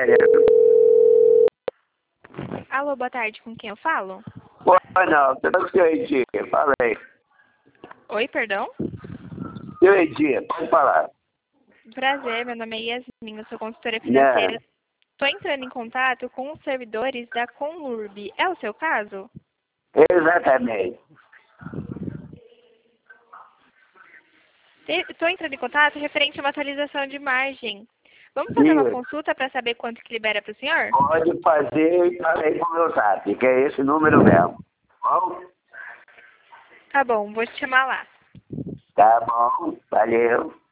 trabalhando. Alô, boa tarde, com quem eu falo? Oi, não, tudo com o seu Edir, fala aí. Oi, perdão? Seu Edir, pode falar. Prazer, meu nome é Yasmin, eu sou consultora Não, financeira. Estou entrando em contato com os servidores da Conurb. É o seu caso? exatamente. Estou entrando em contato referente a uma atualização de margem. Vamos fazer uma Isso, consulta para saber quanto que libera para o senhor? pode fazer e falei com o meu zap, que é esse número mesmo. Bom, Tá bom, vou te chamar lá. tá bom, valeu.